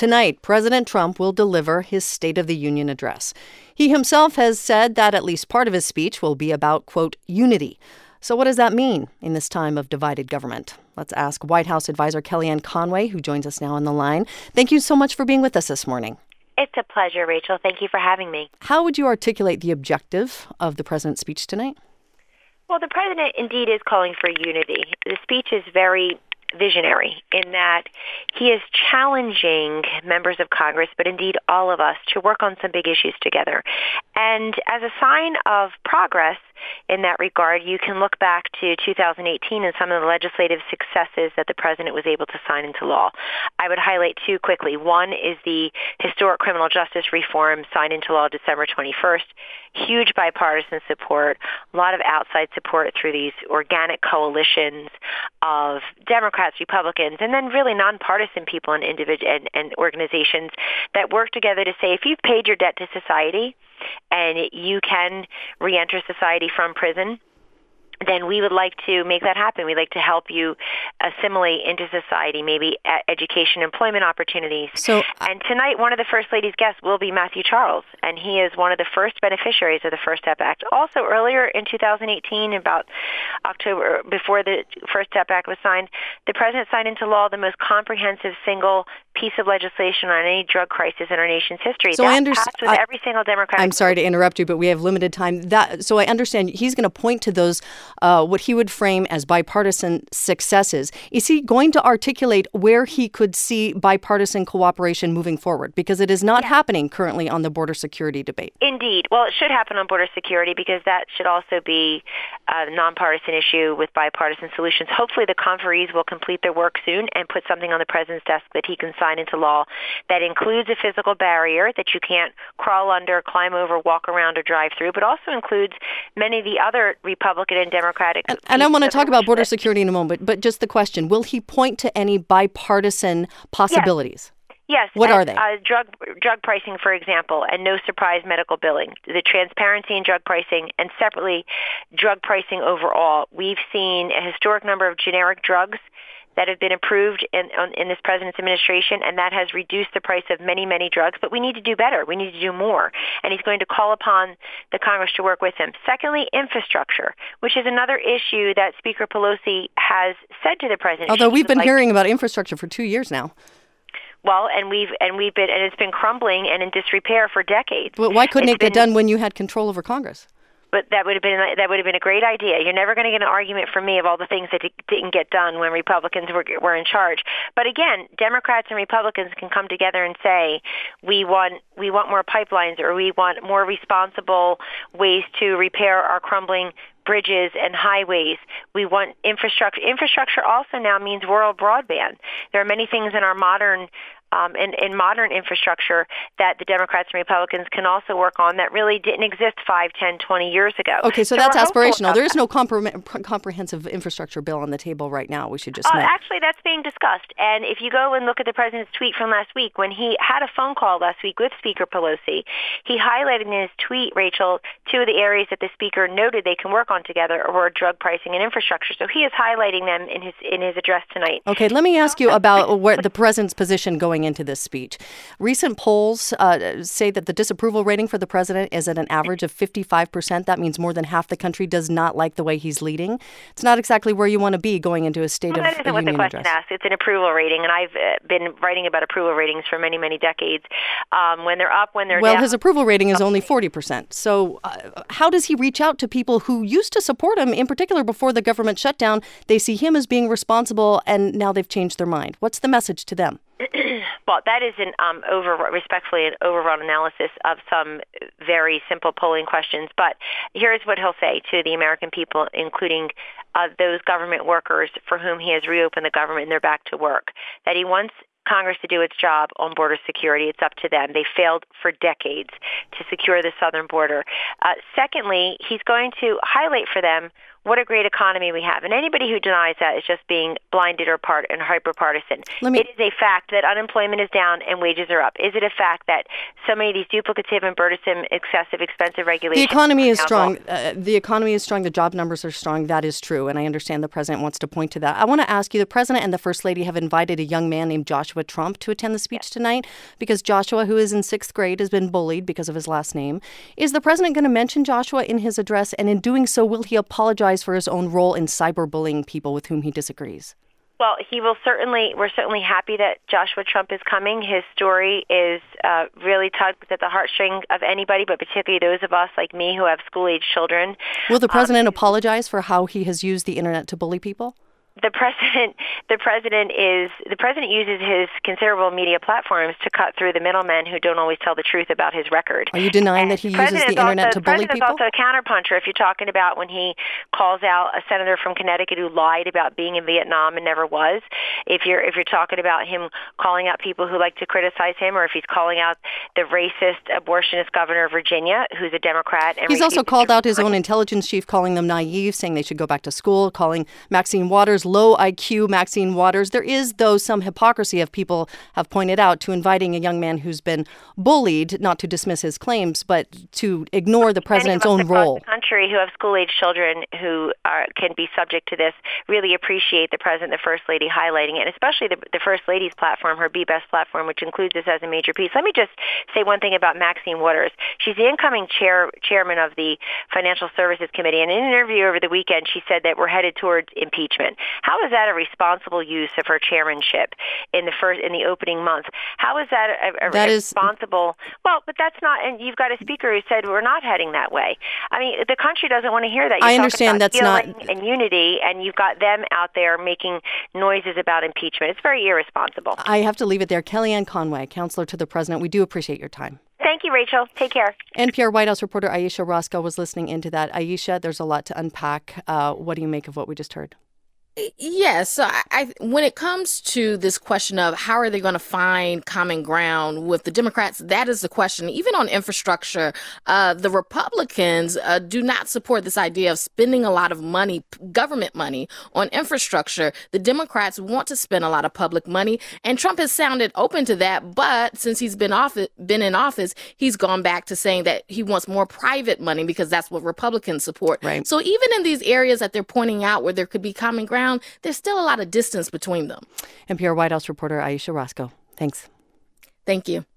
Tonight, President Trump will deliver his State of the Union address. He himself has said that at least part of his speech will be about, quote, unity. So what does that mean in this time of divided government? Let's ask White House advisor Kellyanne Conway, who joins us now on the line. Thank you so much for being with us this morning. It's a pleasure, Rachel. Thank you for having me. How would you articulate the objective of the president's speech tonight? Well, the president indeed is calling for unity. The speech is very visionary in that he is challenging members of Congress, but indeed all of us, to work on some big issues together. And as a sign of progress in that regard, you can look back to 2018 and some of the legislative successes that the president was able to sign into law. I would highlight two quickly. One is the historic criminal justice reform signed into law December 21st. Huge bipartisan support, a lot of outside support through these organic coalitions of Democrats, Republicans, and then really nonpartisan people and and organizations that work together to say, if you've paid your debt to society and you can reenter society from prison, then we would like to make that happen. We'd like to help you assimilate into society, maybe education, employment opportunities. And tonight, one of the First Lady's guests will be Matthew Charles, and he is one of the first beneficiaries of the First Step Act. Also, earlier in 2018, about October, before the First Step Act was signed, the president signed into law the most comprehensive single piece of legislation on any drug crisis in our nation's history. So I understand. Passed with every single Democrat. I'm sorry to interrupt you, but we have limited time. So I understand he's going to point to those what he would frame as bipartisan successes. Is he going to articulate where he could see bipartisan cooperation moving forward? Because it is not happening currently on the border security debate. Indeed. Well, it should happen on border security because that should also be a nonpartisan issue with bipartisan solutions. Hopefully the conferees will complete their work soon and put something on the president's desk that he can sign into law that includes a physical barrier that you can't crawl under, climb over, walk around, or drive through, but also includes many of the other Republican and Democratic. And I want to talk about border security in a moment, but just the question, will he point to any bipartisan possibilities? Yes. What are they? Drug pricing, for example, and no surprise medical billing, the transparency in drug pricing, and separately drug pricing overall. We've seen a historic number of generic drugs that have been approved in this president's administration, and that has reduced the price of many, many drugs. But we need to do better. We need to do more. And he's going to call upon the Congress to work with him. Secondly, infrastructure, which is another issue that Speaker Pelosi has said to the president. Although we've been hearing about infrastructure for 2 years now. Well, and it's been crumbling and in disrepair for decades. Well, why couldn't it get done when you had control over Congress? But that would have been a great idea. You're never going to get an argument from me of all the things that didn't get done when Republicans were in charge. But again, Democrats and Republicans can come together and say, we want more pipelines, or we want more responsible ways to repair our crumbling bridges and highways. We want infrastructure. Infrastructure also now means rural broadband. There are many things in our modern modern infrastructure that the Democrats and Republicans can also work on that really didn't exist 5, 10, 20 years ago. Okay, so that's aspirational. There is no comprehensive infrastructure bill on the table right now. We should just know. Actually, that's being discussed. And if you go and look at the president's tweet from last week, when he had a phone call last week with Speaker Pelosi, he highlighted in his tweet, Rachel, two of the areas that the speaker noted they can work on together were drug pricing and infrastructure. So he is highlighting them in his address tonight. Okay, let me ask you about where the president's position going into this speech. Recent polls say that the disapproval rating for the president is at an average of 55%. That means more than half the country does not like the way he's leading. It's not exactly where you want to be going into a State of the Union address. That isn't what the question asks. It's an approval rating, and I've been writing about approval ratings for many, many decades. When they're up, when they're down. Well, his approval rating is only 40%. So how does he reach out to people who used to support him, in particular before the government shutdown? They see him as being responsible, and now they've changed their mind. What's the message to them? Well, that is respectfully an overrun analysis of some very simple polling questions. But here's what he'll say to the American people, including those government workers for whom he has reopened the government and they're back to work, that he wants Congress to do its job on border security. It's up to them. They failed for decades to secure the southern border. Secondly, he's going to highlight for them what a great economy we have. And anybody who denies that is just being blinded or hyper-partisan. It is a fact that unemployment is down and wages are up. Is it a fact that so many of these duplicative and burdensome, excessive, expensive regulations... The economy is strong. The economy is strong. The job numbers are strong. That is true. And I understand the president wants to point to that. I want to ask you, the president and the first lady have invited a young man named Joshua Trump to attend the speech tonight because Joshua, who is in 6th grade, has been bullied because of his last name. Is the president going to mention Joshua in his address? And in doing so, will he apologize for his own role in cyberbullying people with whom he disagrees? Well, we're certainly happy that Joshua Trump is coming. His story is really tugs at the heartstring of anybody, but particularly those of us like me who have school-age children. Will the president apologize for how he has used the internet to bully people? The president uses his considerable media platforms to cut through the middlemen who don't always tell the truth about his record. Are you denying that he uses the internet to bully people? The president is also a counterpuncher. If you're talking about when he calls out a senator from Connecticut who lied about being in Vietnam and never was, if you're talking about him calling out people who like to criticize him, or if he's calling out the racist abortionist governor of Virginia, who's a Democrat. And he's also called out his own intelligence chief, calling them naive, saying they should go back to school, calling Maxine Waters low IQ Maxine Waters. There is, though, some hypocrisy, of people have pointed out, to inviting a young man who's been bullied, not to dismiss his claims, but to ignore the president's own role. Across the country who have school-age children who can be subject to this really appreciate the president, the first lady highlighting it, and especially the first lady's platform, her Be Best platform, which includes this as a major piece. Let me just say one thing about Maxine Waters. She's the incoming chairman of the Financial Services Committee, and in an interview over the weekend, she said that we're headed towards impeachment. How is that a responsible use of her chairmanship in the opening month? How is that a responsible? Well, but that's not. And you've got a speaker who said we're not heading that way. I mean, the country doesn't want to hear that. I understand that's not and unity, and you've got them out there making noises about impeachment. It's very irresponsible. I have to leave it there. Kellyanne Conway, counselor to the president. We do appreciate your time. Thank you, Rachel. Take care. NPR White House reporter Ayesha Rascoe was listening into that. Ayesha, there's a lot to unpack. What do you make of what we just heard? Yes. So when it comes to this question of how are they going to find common ground with the Democrats, that is the question. Even on infrastructure, the Republicans do not support this idea of spending a lot of money, government money, on infrastructure. The Democrats want to spend a lot of public money, and Trump has sounded open to that. But since he's been in office, he's gone back to saying that he wants more private money because that's what Republicans support. Right. So even in these areas that they're pointing out where there could be common ground, there's still a lot of distance between them. NPR White House reporter Ayesha Rascoe. Thanks. Thank you.